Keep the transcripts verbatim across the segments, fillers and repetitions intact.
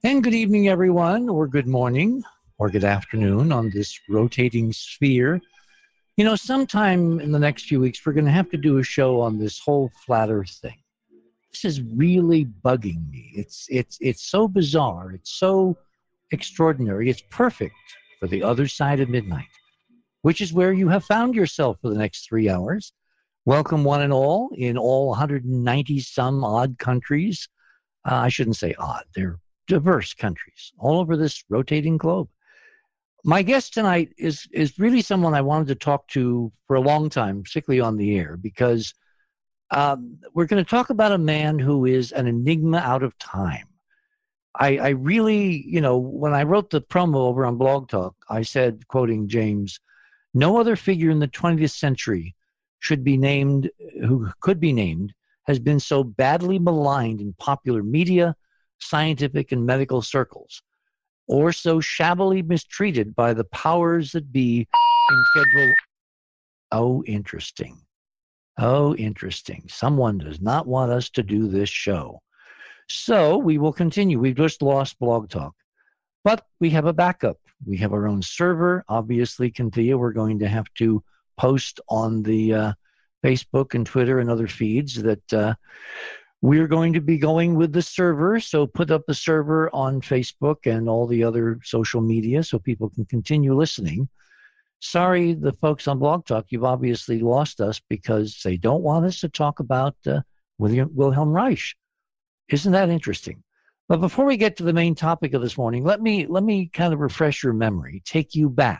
And good evening, everyone, or good morning, or good afternoon on this rotating sphere. You know, sometime in the next few weeks, we're going to have to do a show on this whole flat Earth thing. This is really bugging me. It's it's it's so bizarre. It's so extraordinary. It's perfect for the other side of midnight, which is where you have found yourself for the next three hours. Welcome, one and all, in all one hundred ninety some odd countries. Uh, I shouldn't say odd. They're diverse countries all over this rotating globe. My guest tonight is is really someone I wanted to talk to for a long time, particularly on the air, because um, we're going to talk about a man who is an enigma out of time. I, I really, you know, when I wrote the promo over on Blog Talk, I said, quoting James, no other figure in the twentieth century should be named, who could be named, has been so badly maligned in popular media, scientific and medical circles, or so shabbily mistreated by the powers that be in federal. Oh, interesting. Oh, interesting. Someone does not want us to do this show. So we will continue. We've just lost Blog Talk, but we have a backup. We have our own server. Obviously, Cynthia, we're going to have to post on the uh, Facebook and Twitter and other feeds that uh, we're going to be going with the server. So put up the server on Facebook and all the other social media so people can continue listening. Sorry, the folks on Blog Talk, you've obviously lost us because they don't want us to talk about uh, William, Wilhelm Reich. Isn't that interesting? But before we get to the main topic of this morning, let me let me kind of refresh your memory, take you back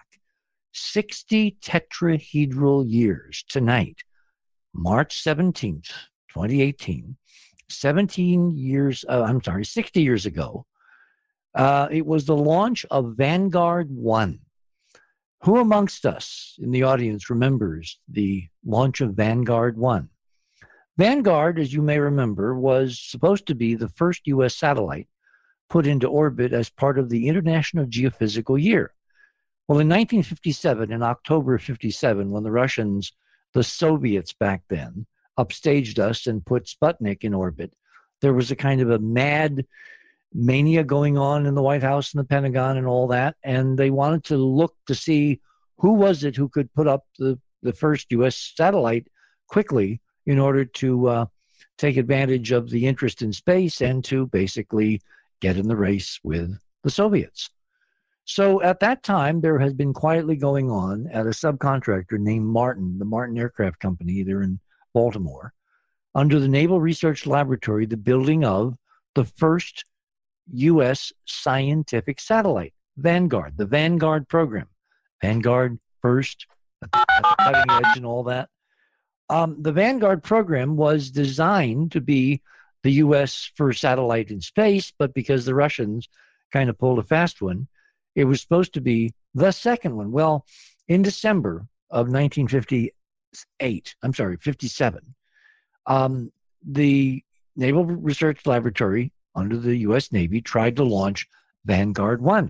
sixty tetrahedral years tonight, March seventeenth, twenty eighteen. seventeen years, uh, I'm sorry, sixty years ago, uh, it was the launch of Vanguard one. Who amongst us in the audience remembers the launch of Vanguard one? Vanguard, as you may remember, was supposed to be the first U S satellite put into orbit as part of the International Geophysical Year. Well, in nineteen fifty-seven, in October of fifty-seven, when the Russians, the Soviets back then, upstaged us and put Sputnik in orbit, there was a kind of a mad mania going on in the White House and the Pentagon and all that, and they wanted to look to see who was it who could put up the, the first U S satellite quickly in order to uh, take advantage of the interest in space and to basically get in the race with the Soviets. So at that time, there has been quietly going on at a subcontractor named Martin, the Martin Aircraft Company, there in Baltimore, under the Naval Research Laboratory, the building of the first U S scientific satellite, Vanguard, the Vanguard program. Vanguard first, at the, at the cutting edge and all that. Um, the Vanguard program was designed to be the U S first satellite in space, but because the Russians kind of pulled a fast one, it was supposed to be the second one. Well, in December of nineteen fifty-eight, I'm sorry, fifty-seven, um, the Naval Research Laboratory under the U S Navy tried to launch Vanguard one.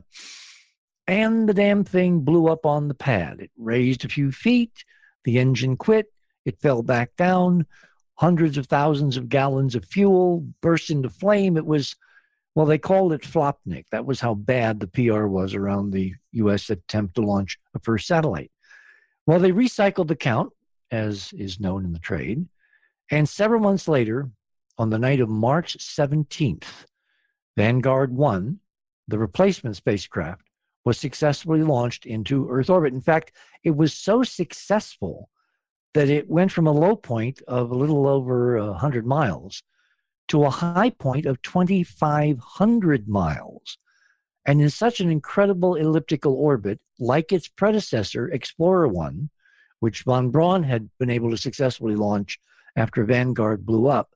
And the damn thing blew up on the pad. It raised a few feet, the engine quit, it fell back down, hundreds of thousands of gallons of fuel burst into flame. It was, well, they called it Flopnik. That was how bad the P R was around the U S attempt to launch a first satellite. Well, they recycled the count, as is known in the trade, and several months later, on the night of March seventeenth, Vanguard one, the replacement spacecraft, was successfully launched into Earth orbit. In fact, it was so successful that it went from a low point of a little over one hundred miles to a high point of twenty-five hundred miles. And in such an incredible elliptical orbit, like its predecessor, Explorer one, which von Braun had been able to successfully launch after Vanguard blew up,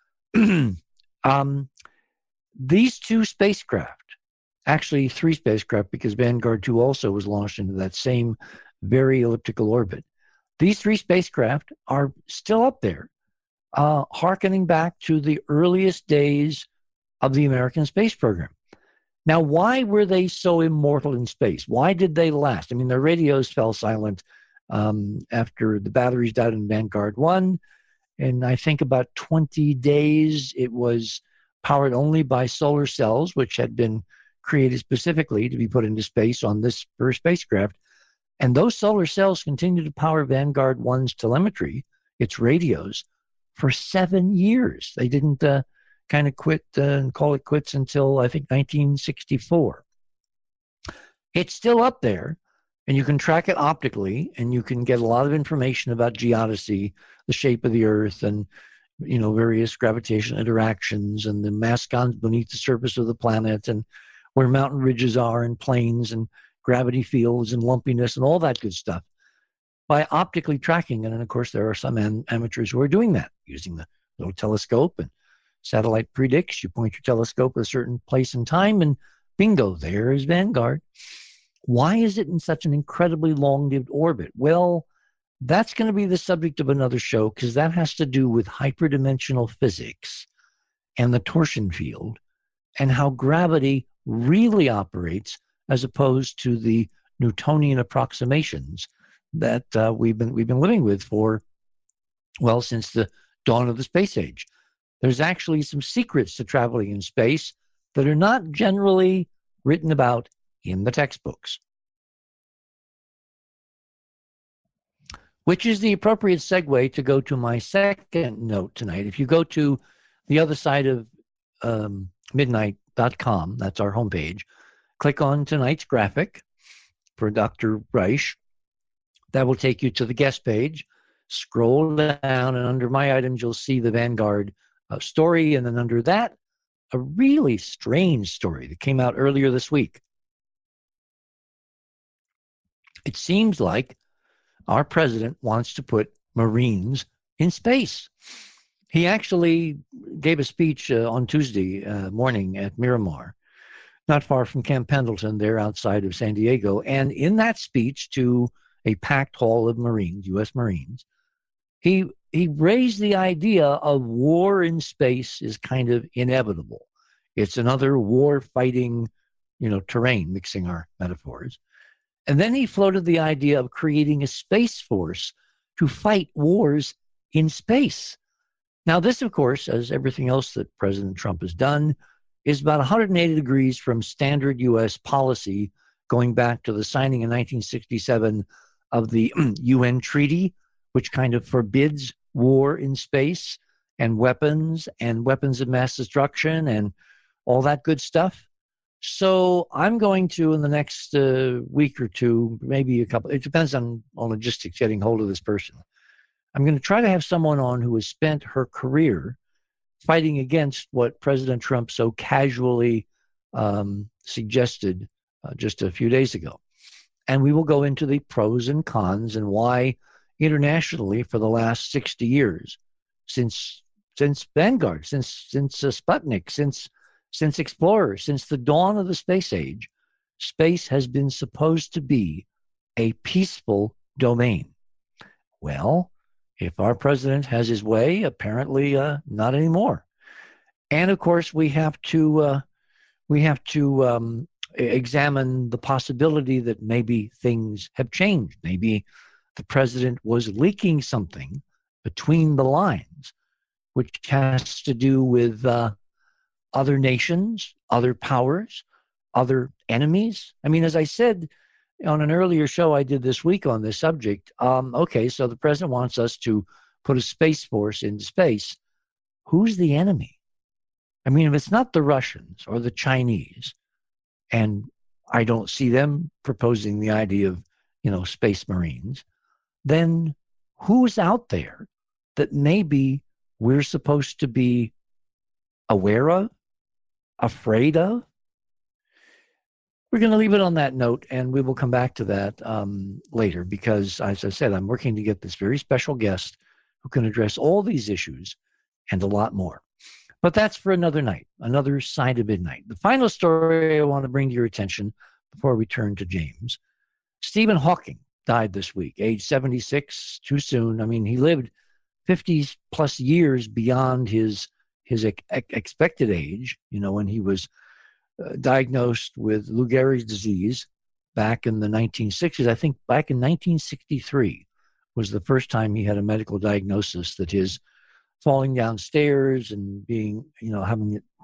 um, these two spacecraft, actually three spacecraft, because Vanguard two also was launched into that same very elliptical orbit. These three spacecraft are still up there, uh, hearkening back to the earliest days of the American space program. Now, why were they so immortal in space? Why did they last? I mean, their radios fell silent um, after the batteries died in Vanguard one. And I think about twenty days, it was powered only by solar cells, which had been created specifically to be put into space on this first spacecraft. And those solar cells continue to power Vanguard one's telemetry, its radios, for seven years. They didn't uh, kind of quit uh, and call it quits until, I think, nineteen sixty-four. It's still up there, and you can track it optically, and you can get a lot of information about geodesy, the shape of the Earth, and you know various gravitational interactions, and the mass gone beneath the surface of the planet, and where mountain ridges are, and plains, and gravity fields, and lumpiness, and all that good stuff by optically tracking it. And of course, there are some am- amateurs who are doing that using the little telescope, and satellite predicts. You point your telescope at a certain place and time, and bingo, there is Vanguard. Why is it in such an incredibly long-lived orbit? Well, that's going to be the subject of another show, because that has to do with hyperdimensional physics and the torsion field and how gravity really operates as opposed to the Newtonian approximations that uh, we've been we've been living with for, well, since the dawn of the space age. There's actually some secrets to traveling in space that are not generally written about in the textbooks. Which is the appropriate segue to go to my second note tonight. If you go to the other side of um, midnight dot com, that's our homepage, click on tonight's graphic for Doctor Reich. That will take you to the guest page. Scroll down, and under my items, you'll see the Vanguard uh, story. And then under that, a really strange story that came out earlier this week. It seems like our president wants to put Marines in space. He actually gave a speech uh, on Tuesday uh, morning at Miramar, not far from Camp Pendleton, there outside of San Diego. And in that speech to a packed hall of Marines, U S Marines, he he raised the idea of war in space is kind of inevitable. It's another war-fighting, you know, terrain, mixing our metaphors. And then he floated the idea of creating a space force to fight wars in space. Now, this, of course, as everything else that President Trump has done, is about one hundred eighty degrees from standard U S policy, going back to the signing in nineteen sixty-seven of the U N treaty, which kind of forbids war in space and weapons and weapons of mass destruction and all that good stuff. So I'm going to, in the next uh, week or two, maybe a couple, it depends on, on logistics, getting hold of this person. I'm going to try to have someone on who has spent her career fighting against what President Trump so casually um, suggested uh, just a few days ago. And we will go into the pros and cons and why internationally for the last sixty years, since since Vanguard, since since uh, Sputnik, since since Explorer, since the dawn of the space age, space has been supposed to be a peaceful domain. Well, if our president has his way, apparently uh, not anymore. And of course, we have to uh, we have to um, examine the possibility that maybe things have changed. Maybe the president was leaking something between the lines, which has to do with uh, other nations, other powers, other enemies. I mean, as I said on an earlier show I did this week on this subject, um, okay, so the president wants us to put a space force into space. Who's the enemy? I mean, if it's not the Russians or the Chinese, and I don't see them proposing the idea of, you know, space Marines, then who's out there that maybe we're supposed to be aware of, afraid of? We're going to leave it on that note, and we will come back to that um, later because, as I said, I'm working to get this very special guest who can address all these issues and a lot more. But that's for another night, another side of midnight. The final story I want to bring to your attention before we turn to James. Stephen Hawking died this week, age seventy-six, too soon. I mean, he lived fifty plus years beyond his his ex- expected age, you know, when he was uh, diagnosed with Lou Gehrig's disease back in the nineteen sixties. I think back in nineteen sixty-three was the first time he had a medical diagnosis that his falling downstairs and being, you know, having it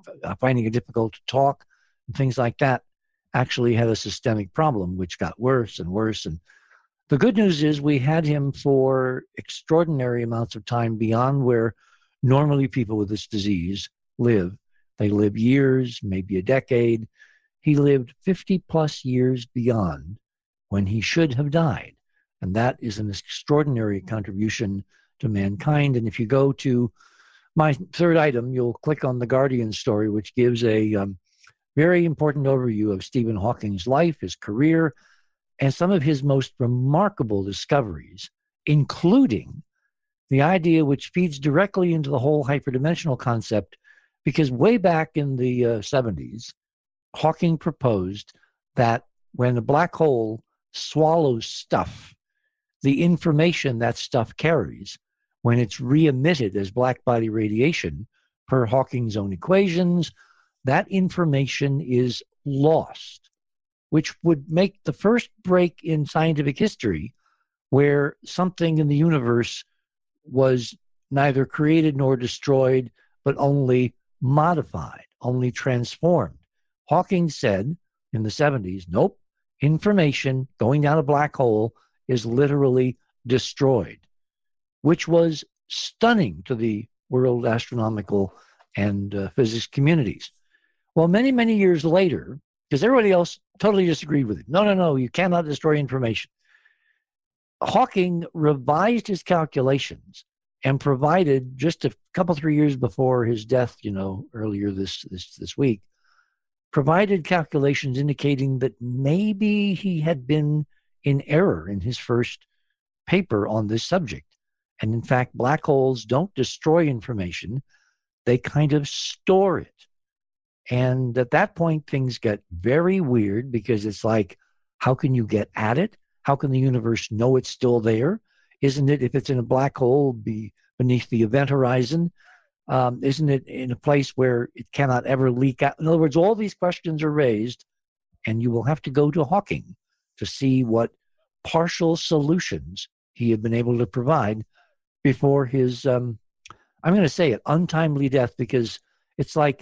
uh, finding it difficult to talk, and things like that, actually had a systemic problem, which got worse and worse. And the good news is we had him for extraordinary amounts of time beyond where normally people with this disease live. They live years, maybe a decade. He lived fifty plus years beyond when he should have died. And that is an extraordinary contribution to mankind. And if you go to my third item, you'll click on the Guardian story, which gives a um, very important overview of Stephen Hawking's life, his career, and some of his most remarkable discoveries, including the idea which feeds directly into the whole hyperdimensional concept, because way back in the uh, seventies, Hawking proposed that when a black hole swallows stuff, the information that stuff carries, when it's re-emitted as black body radiation per Hawking's own equations, that information is lost, which would make the first break in scientific history where something in the universe was neither created nor destroyed, but only modified, only transformed. Hawking said in the seventies, nope, information going down a black hole is literally destroyed, which was stunning to the world astronomical and uh, physics communities. Well, many, many years later, because everybody else totally disagreed with it. No, no, no, you cannot destroy information. Hawking revised his calculations and provided, just a couple, three years before his death, you know, earlier this, this, this week, provided calculations indicating that maybe he had been in error in his first paper on this subject. And in fact, black holes don't destroy information. They kind of store it. And at that point, things get very weird because it's like, how can you get at it? How can the universe know it's still there? Isn't it, if it's in a black hole be beneath the event horizon, um, isn't it in a place where it cannot ever leak out? In other words, all these questions are raised, and you will have to go to Hawking to see what partial solutions he had been able to provide before his, um, I'm going to say it, untimely death, because it's like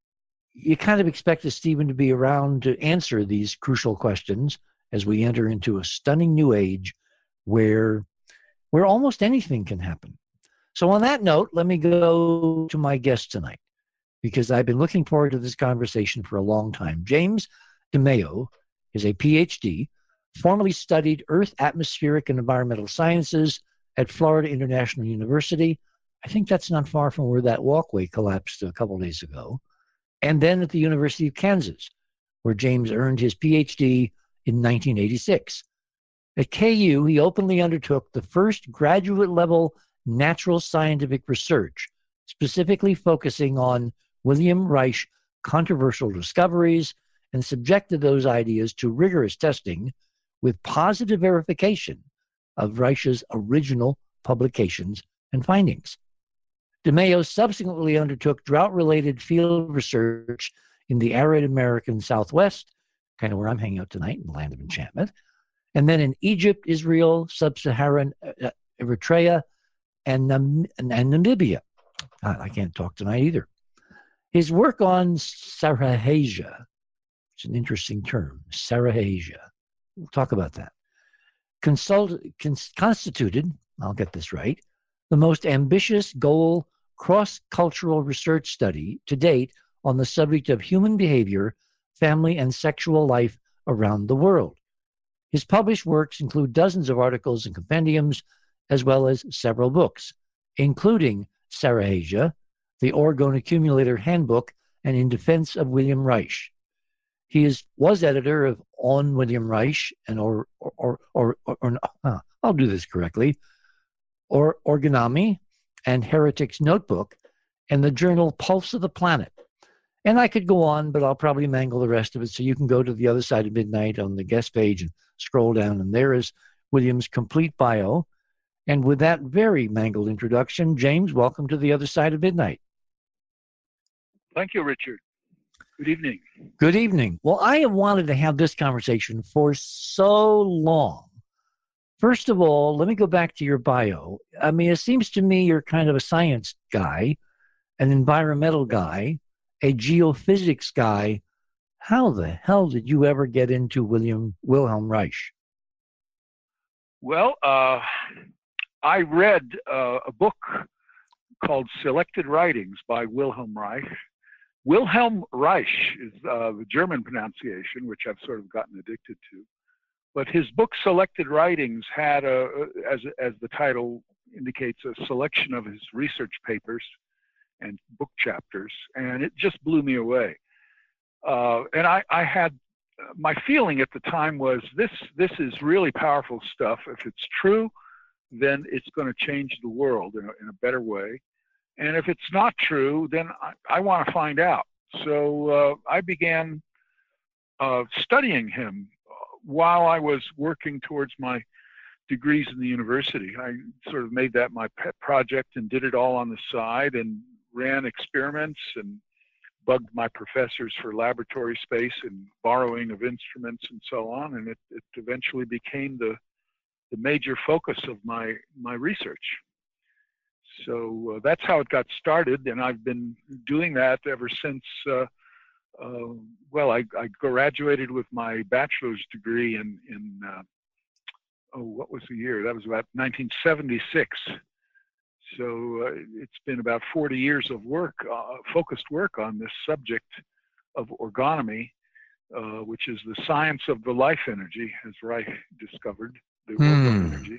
you kind of expect a Stephen to be around to answer these crucial questions as we enter into a stunning new age where, where almost anything can happen. So on that note, let me go to my guest tonight, because I've been looking forward to this conversation for a long time. James DeMeo is a P H D, formerly studied Earth, Atmospheric, and Environmental Sciences at Florida International University. I think that's not far from where that walkway collapsed a couple days ago. And then at the University of Kansas, where James earned his P H D in nineteen eighty-six. At K U, he openly undertook the first graduate-level natural scientific research, specifically focusing on William Reich controversial discoveries, and subjected those ideas to rigorous testing with positive verification of Reich's original publications and findings. DeMeo subsequently undertook drought-related field research in the arid American Southwest, kind of where I'm hanging out tonight in the land of enchantment, and then in Egypt, Israel, Sub-Saharan uh, Eritrea, and, Nam- and Namibia. I, I can't talk tonight either. His work on Saharajah, it's an interesting term, Saharajah. We'll talk about that. Consult, cons, constituted, I'll get this right, the most ambitious goal cross-cultural research study to date on the subject of human behavior, family, and sexual life around the world. His published works include dozens of articles and compendiums, as well as several books, including Saharajah, the Orgone Accumulator Handbook, and In Defense of William Reich. He is, was editor of On William Reich, and or, or, or, or, or uh, I'll do this correctly, or Orgonomy and Heretic's Notebook, and the journal Pulse of the Planet. And I could go on, but I'll probably mangle the rest of it, so you can go to the other side of midnight on the guest page and scroll down, and there is William's complete bio. And with that very mangled introduction, James, welcome to the other side of midnight. Thank you, Richard. Good evening. Good evening. Well, I have wanted to have this conversation for so long. First of all, let me go back to your bio. I mean, it seems to me you're kind of a science guy, an environmental guy, a geophysics guy, how the hell did you ever get into William Wilhelm Reich? Well, uh, I read uh, a book called Selected Writings by Wilhelm Reich. Wilhelm Reich is uh, the German pronunciation, which I've sort of gotten addicted to. But his book Selected Writings had, a, as, as the title indicates, a selection of his research papers and book chapters, and it just blew me away. Uh, and I, I had, uh, my feeling at the time was this, this is really powerful stuff. If it's true, then it's going to change the world in a, in a better way. And if it's not true, then I, I want to find out. So uh, I began uh, studying him while I was working towards my degrees in the university. I sort of made that my pet project and did it all on the side and ran experiments and bugged my professors for laboratory space and borrowing of instruments and so on. And it, it eventually became the, the major focus of my, my research. So uh, that's how it got started, and I've been doing that ever since, uh, uh, well, I, I graduated with my bachelor's degree in, in uh, oh, what was the year? That was about nineteen seventy-six. So uh, it's been about forty years of work, uh, focused work on this subject of orgonomy, uh, which is the science of the life energy, as Reich discovered, the Hmm. orgone energy.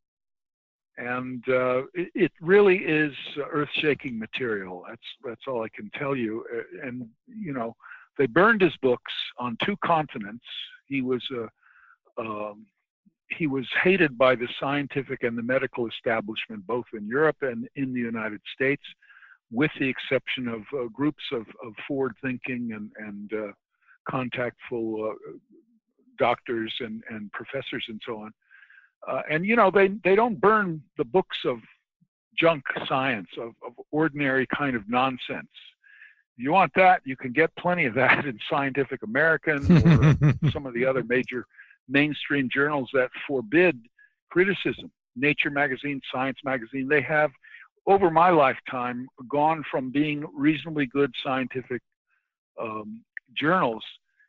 And uh, it, it really is earth-shaking material. That's that's all I can tell you. And you know, they burned his books on two continents. He was a um, he was hated by the scientific and the medical establishment, both in Europe and in the United States, with the exception of uh, groups of, of forward-thinking and and uh, contactful uh, doctors and and professors and so on. Uh, and, you know, they, they don't burn the books of junk science, of, of ordinary kind of nonsense. If you want that, you can get plenty of that in Scientific American or some of the other major mainstream journals that forbid criticism. Nature magazine, Science magazine, they have, over my lifetime, gone from being reasonably good scientific um, journals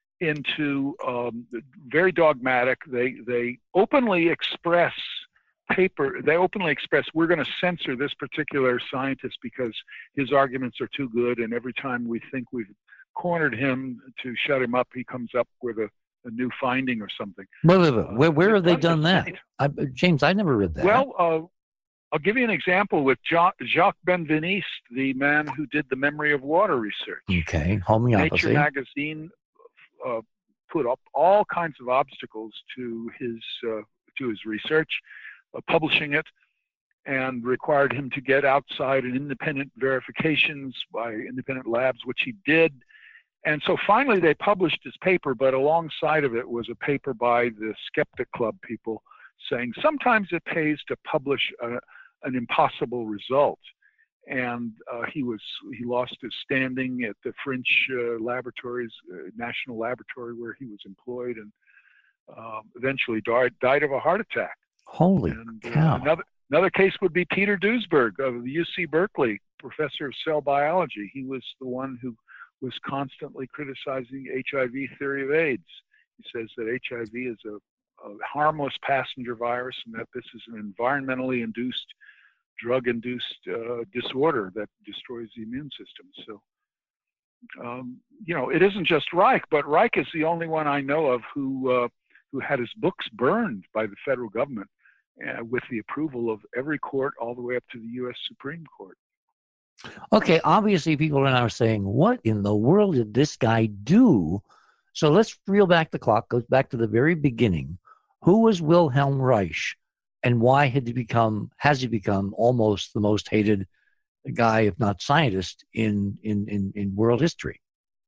into um, very dogmatic. They they openly express paper. They openly express we're going to censor this particular scientist because his arguments are too good, and every time we think we've cornered him to shut him up, he comes up with a, a new finding or something. Wait, wait, wait. Uh, where where have they done this that? I, James, I never read that. Well, uh, I'll give you an example with jo- Jacques Benveniste, the man who did the memory of water research. Okay, homeopathy. Nature magazine Uh, put up all kinds of obstacles to his uh, to his research, uh, publishing it, and required him to get outside and independent verifications by independent labs, which he did. And so finally they published his paper, but alongside of it was a paper by the Skeptic Club people saying sometimes it pays to publish a, an impossible result. And uh, he was he lost his standing at the French uh, laboratories, uh, national laboratory where he was employed, and um, eventually died died of a heart attack. Holy and, cow! Uh, another another case would be Peter Duesberg of the U C Berkeley, professor of cell biology. He was the one who was constantly criticizing H I V theory of AIDS. He says that H I V is a, a harmless passenger virus, and that this is an environmentally induced drug-induced uh, disorder that destroys the immune system. So, um, you know, it isn't just Reich, but Reich is the only one I know of who uh, who had his books burned by the federal government uh, with the approval of every court all the way up to the U S Supreme Court. Okay, obviously people are now saying, what in the world did this guy do? So let's reel back the clock, goes back to the very beginning. Who was Wilhelm Reich? And why had he become, has he become almost the most hated guy, if not scientist, in in, in, in world history?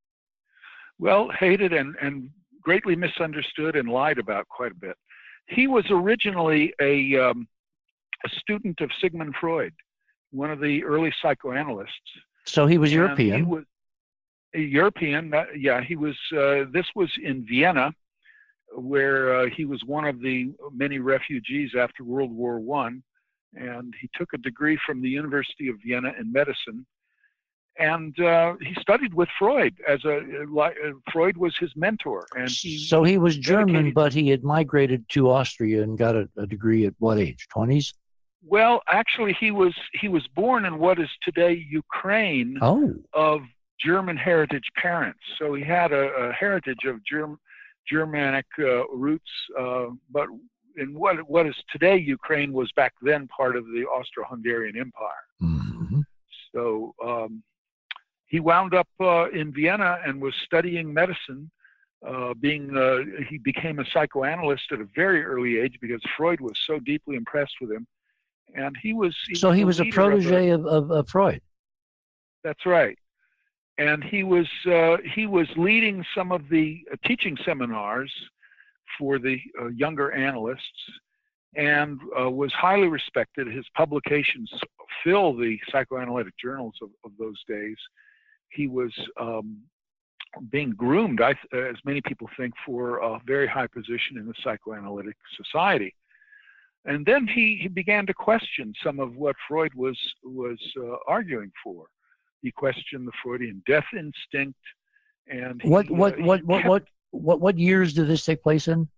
Well, hated and, and greatly misunderstood and lied about quite a bit. He was originally a, um, a student of Sigmund Freud, one of the early psychoanalysts. So he was and European. He was a European, uh, yeah, he was, uh, this was in Vienna, where uh, he was one of the many refugees after World War One, and he took a degree from the University of Vienna in medicine. and uh, he studied with Freud as a like, uh, Freud was his mentor, and he so he was German, dedicated- but he had migrated to Austria and got a, a degree at what age? twenties? Well, actually, he was he was born in what is today Ukraine, Oh, of German heritage parents. So he had a, a heritage of Germ, Germanic uh, roots, uh, but in what what is today Ukraine was back then part of the Austro-Hungarian Empire. mm-hmm. So um, he wound up uh, in Vienna and was studying medicine. Uh, being uh, he became a psychoanalyst at a very early age because Freud was so deeply impressed with him, and he was. He So was he the was a leader protege of, of, of, of Freud. That's right. And he was uh, he was leading some of the uh, teaching seminars for the uh, younger analysts, and uh, was highly respected. His publications fill the psychoanalytic journals of, of those days. He was um, being groomed, I, as many people think, for a very high position in the psychoanalytic society. And then he, he began to question some of what Freud was was uh, arguing for. He questioned the Freudian death instinct, and he, What what uh, what he what, kept, what what what years did this take place in?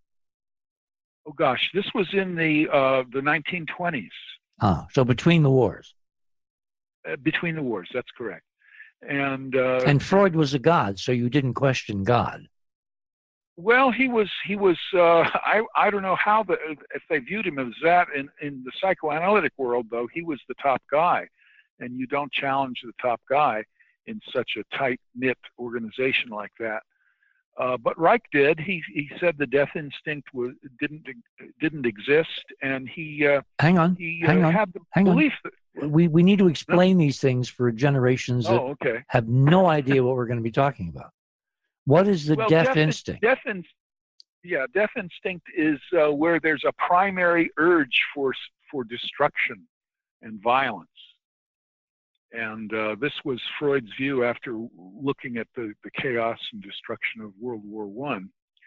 Oh gosh, this was in the uh, the nineteen twenties. Ah, so between the wars. Uh, between the wars, that's correct. And uh, And Freud was a god, so you didn't question God. well, he was he was. Uh, I I don't know how the if they viewed him as that in in the psychoanalytic world, though he was the top guy, and you don't challenge the top guy in such a tight knit organization like that. Uh, but Reich did. He he said the death instinct was didn't didn't exist, and he uh, Hang on, he hang uh, on, had the hang on. belief that. We we need to explain these things for generations that Oh, okay. have no idea what we're going to be talking about. What is the Well, death, death instinct? Death in, yeah, death instinct is uh, where there's a primary urge for for destruction and violence. And uh, this was Freud's view after looking at the, the chaos and destruction of World War One.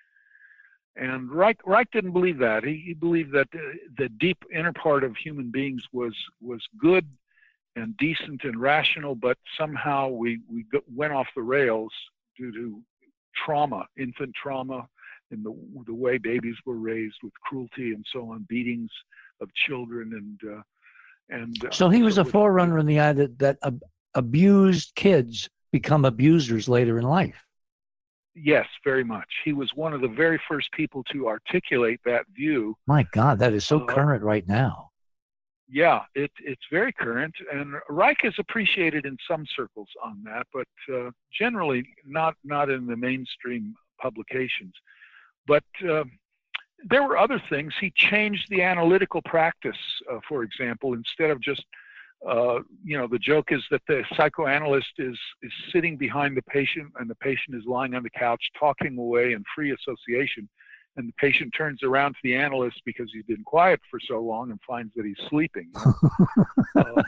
And Reich, Reich didn't believe that. He, he believed that the, the deep inner part of human beings was was good and decent and rational, but somehow we, we went off the rails due to trauma, infant trauma, and the, the way babies were raised with cruelty and so on, beatings of children. And uh, and uh, So he was so a forerunner in the eye that, that ab- abused kids become abusers later in life. Yes, very much. He was one of the very first people to articulate that view. My God, that is so uh, current right now. Yeah, it, it's very current, and Reich is appreciated in some circles on that, but uh, generally not not in the mainstream publications. But uh, there were other things. He changed the analytical practice, uh, for example, instead of just Uh, you know, the joke is that the psychoanalyst is is sitting behind the patient, and the patient is lying on the couch talking away in free association, and the patient turns around to the analyst because he's been quiet for so long and finds that he's sleeping. You know? um,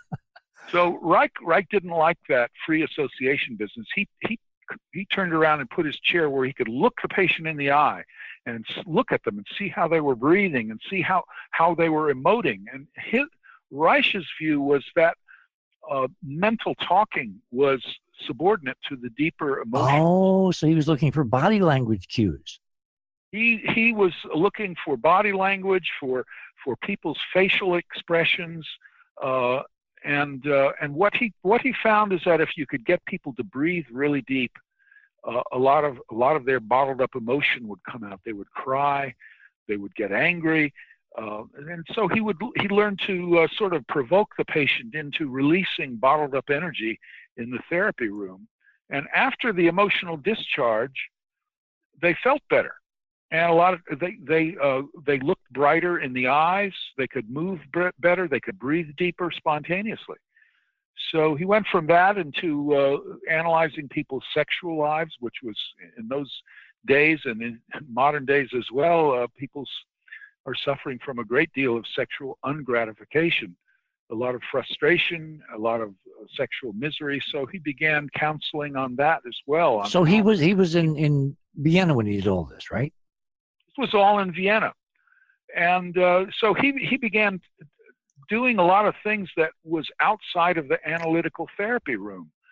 so Reich Reich didn't like that free association business. He he he turned around and put his chair where he could look the patient in the eye and look at them and see how they were breathing and see how how they were emoting. And his Reich's view was that uh, mental talking was subordinate to the deeper emotion. Oh, so he was looking for body language cues. He he was looking for body language, for for people's facial expressions, uh, and uh, and what he what he found is that if you could get people to breathe really deep, uh, a lot of a lot of their bottled up emotion would come out. They would cry, they would get angry. Uh, and so he would he learned to uh, sort of provoke the patient into releasing bottled up energy in the therapy room. And after the emotional discharge, they felt better, and a lot of they they uh, they looked brighter in the eyes. They could move better. They could breathe deeper spontaneously. So he went from that into uh, analyzing people's sexual lives, which was in those days and in modern days as well. Uh, people's are suffering from a great deal of sexual ungratification, a lot of frustration, a lot of uh, sexual misery. So he began counseling on that as well. So he was he was in, in Vienna when he did all this, right? This was all in Vienna. And uh, so he, he began doing a lot of things that was outside of the analytical therapy room.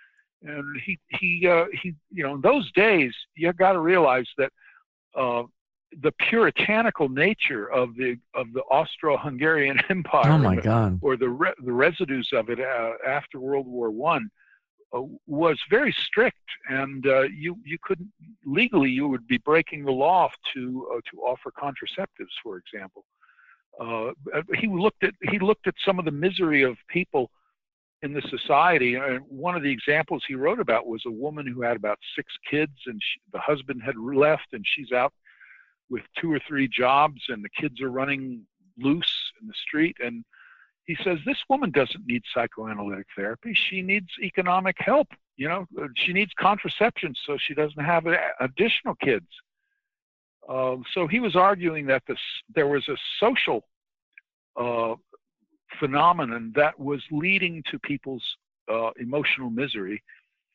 And he he uh, he you know in those days you got to realize that uh, the puritanical nature of the of the Austro-Hungarian Empire, Oh my or the, God. or the, re, the residues of it uh, after World War One, uh, was very strict, and uh, you you couldn't legally you would be breaking the law to uh, to offer contraceptives, for example. Uh, he looked at he looked at some of the misery of people in the society, and one of the examples he wrote about was a woman who had about six kids, and she, the husband had left, and she's out with two or three jobs, and the kids are running loose in the street. And he says, this woman doesn't need psychoanalytic therapy. She needs economic help. You know, she needs contraception so she doesn't have additional kids. Uh, so he was arguing that this, there was a social uh, phenomenon that was leading to people's uh, emotional misery,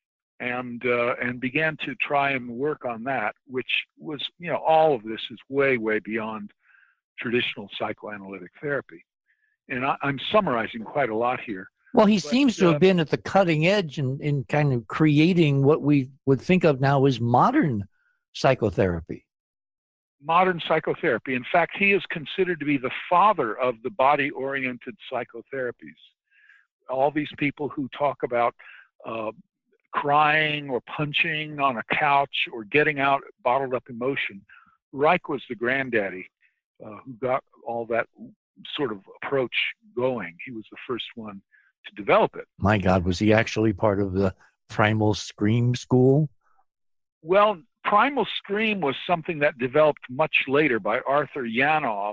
and uh, and began to try and work on that, which was, you know, all of this is way, way beyond traditional psychoanalytic therapy. And I, I'm summarizing quite a lot here. Well, he but, seems to uh, have been at the cutting edge in, in kind of creating what we would think of now as modern psychotherapy. Modern psychotherapy. In fact, he is considered to be the father of the body-oriented psychotherapies. All these people who talk about uh, crying or punching on a couch or getting out bottled up emotion, Reich was the granddaddy uh, who got all that sort of approach going. He was the first one to develop it. My God, was he actually part of the Primal Scream school? Well, Primal Scream was something that developed much later by Arthur Yanov,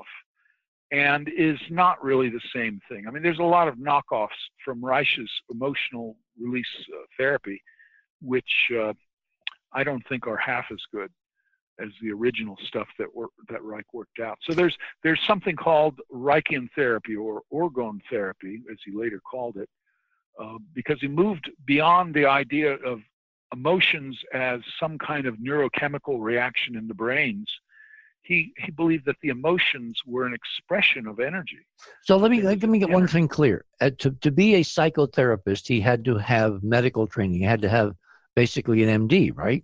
and is not really the same thing. I mean, there's a lot of knockoffs from Reich's emotional release uh, therapy, which uh, I don't think are half as good as the original stuff that were, that Reich worked out. So there's there's something called Reichian therapy, or orgone therapy, as he later called it, uh, because he moved beyond the idea of emotions as some kind of neurochemical reaction in the brains. He he believed that the emotions were an expression of energy. So let me It let was me get one energy. thing clear. Uh, to to be a psychotherapist, he had to have medical training. He had to have basically an M D, right?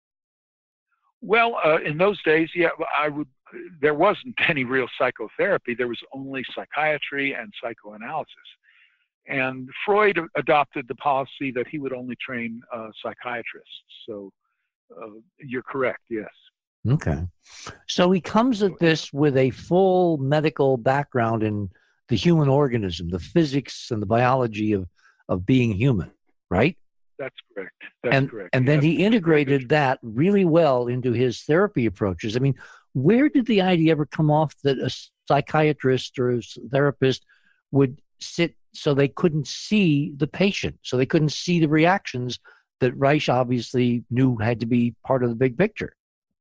Well, uh, in those days, yeah, I would. There wasn't any real psychotherapy. There was only psychiatry and psychoanalysis. And Freud adopted the policy that he would only train uh, psychiatrists. So uh, you're correct, yes. Okay. So he comes at this with a full medical background in the human organism, the physics and the biology of, of being human, right? That's correct. That's and, correct. And then That's he integrated that really well into his therapy approaches. I mean, where did the idea ever come off that a psychiatrist or a therapist would sit so they couldn't see the patient, so they couldn't see the reactions that Reich obviously knew had to be part of the big picture?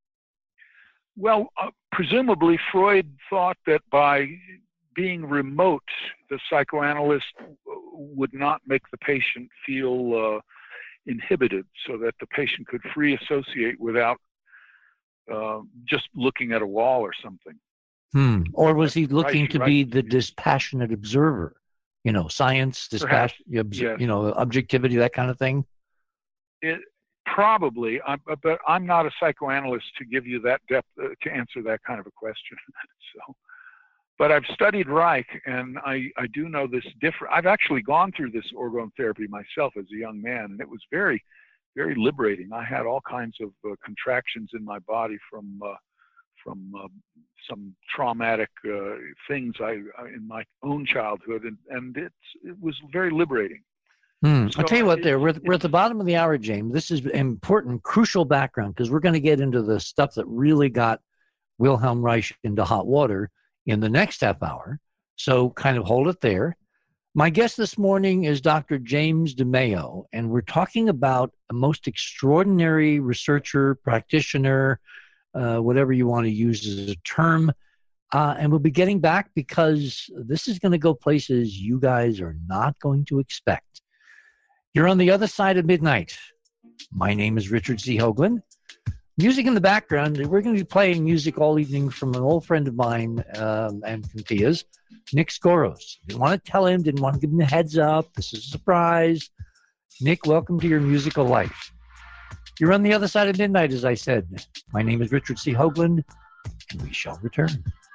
Well, uh, presumably Freud thought that by being remote, the psychoanalyst would not make the patient feel uh, inhibited, so that the patient could free associate without uh, just looking at a wall or something. Hmm. Or was he looking Right, to right. be the dispassionate observer? You know, science, dispassion, yes. you know, objectivity, that kind of thing? It, probably, I'm, but I'm not a psychoanalyst to give you that depth, uh, to answer that kind of a question. So, but I've studied Reich, and I, I do know this different. I've actually gone through this orgone therapy myself as a young man, and it was very, very liberating. I had all kinds of uh, contractions in my body from uh, from uh, some traumatic uh, things I, I in my own childhood, and and it's it was very liberating. Hmm. So I'll tell you what, it, there we're, we're at the bottom of the hour, James. This is important, crucial background, because we're going to get into the stuff that really got Wilhelm Reich into hot water in the next half hour. So kind of hold it there. My guest this morning is Doctor James DeMeo, and we're talking about a most extraordinary researcher, practitioner, uh, whatever you want to use as a term. Uh, and we'll be getting back because this is going to go places you guys are not going to expect. You're on the other side of midnight. My name is Richard C. Hoagland. Music in the background, we're going to be playing music all evening from an old friend of mine um, and Cynthia's, Nick Skoros. Didn't want to tell him, didn't want to give him a heads up. This is a surprise. Nick, welcome to your musical life. You're on the other side of midnight, as I said. My name is Richard C. Hoagland, and we shall return.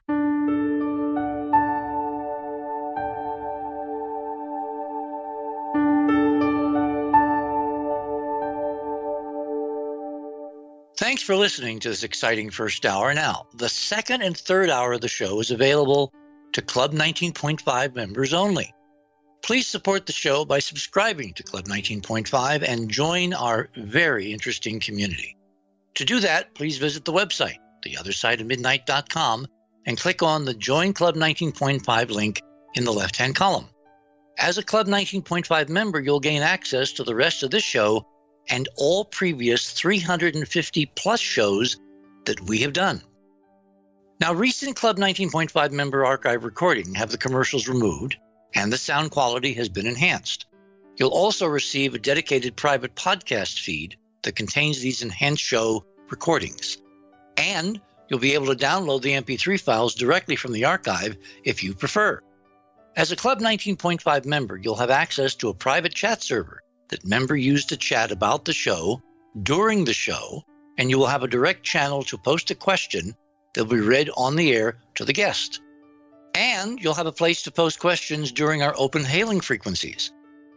Thanks for listening to this exciting first hour. Now, the second and third hour of the show is available to Club nineteen point five members only. Please support the show by subscribing to Club nineteen point five and join our very interesting community. To do that, please visit the website, the other side of midnight dot com, and click on the Join Club nineteen point five link in the left-hand column. As a Club nineteen point five member, you'll gain access to the rest of this show and all previous three hundred fifty plus shows that we have done. Now, recent Club nineteen point five member archive recording have the commercials removed, and the sound quality has been enhanced. You'll also receive a dedicated private podcast feed that contains these enhanced show recordings. And you'll be able to download the M P three files directly from the archive if you prefer. As a Club nineteen point five member, you'll have access to a private chat server that members use to chat about the show during the show, and you will have a direct channel to post a question that will be read on the air to the guest. And you'll have a place to post questions during our open hailing frequencies.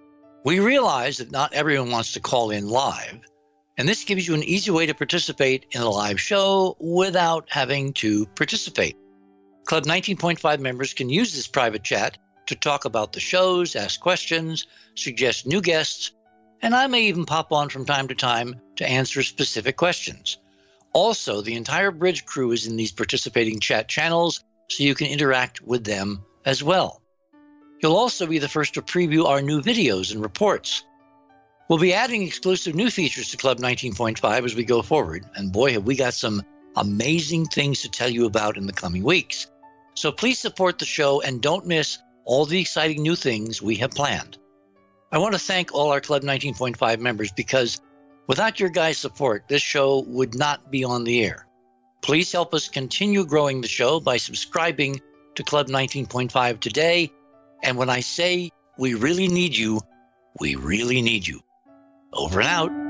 We realize that not everyone wants to call in live, and this gives you an easy way to participate in a live show without having to participate. Club nineteen point five members can use this private chat to talk about the shows, ask questions, suggest new guests, and I may even pop on from time to time to answer specific questions. Also, the entire Bridge crew is in these participating chat channels, so you can interact with them as well. You'll also be the first to preview our new videos and reports. We'll be adding exclusive new features to Club nineteen point five as we go forward, and boy, have we got some amazing things to tell you about in the coming weeks. So please support the show and don't miss all the exciting new things we have planned. I want to thank all our Club nineteen point five members because without your guys' support, this show would not be on the air. Please help us continue growing the show by subscribing to Club nineteen point five today. And when I say we really need you, we really need you. Over and out.